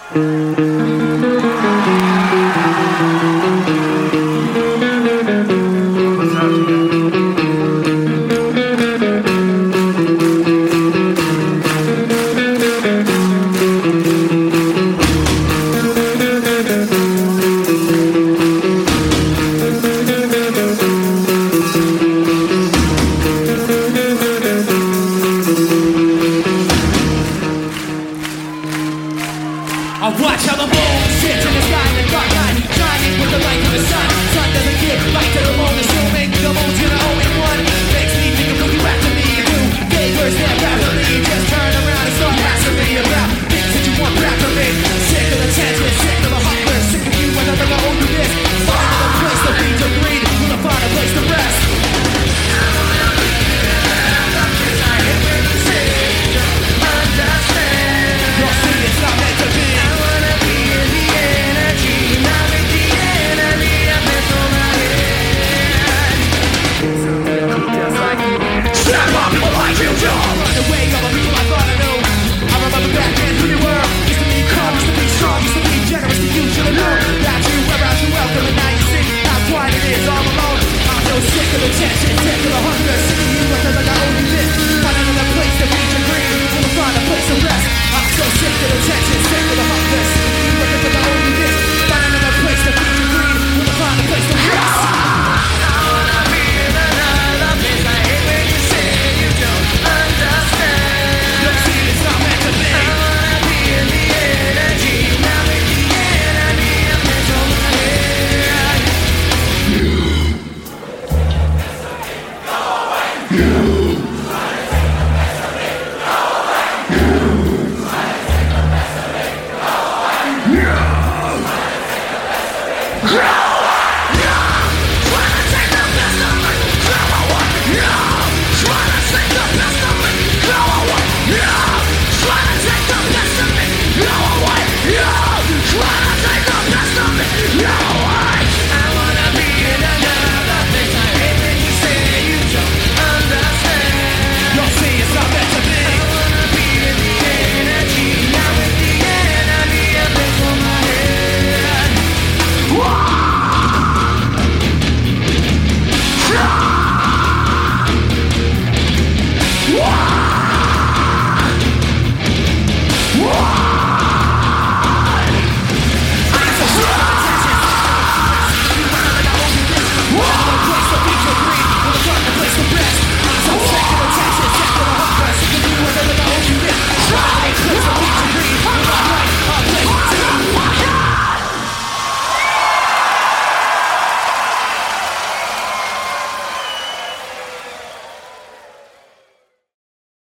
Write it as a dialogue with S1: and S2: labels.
S1: I watch how the moon sits in the sky in the dark night, shining with the light of the sun. Sun doesn't give light to the moon, assuming the moon's gonna owe it.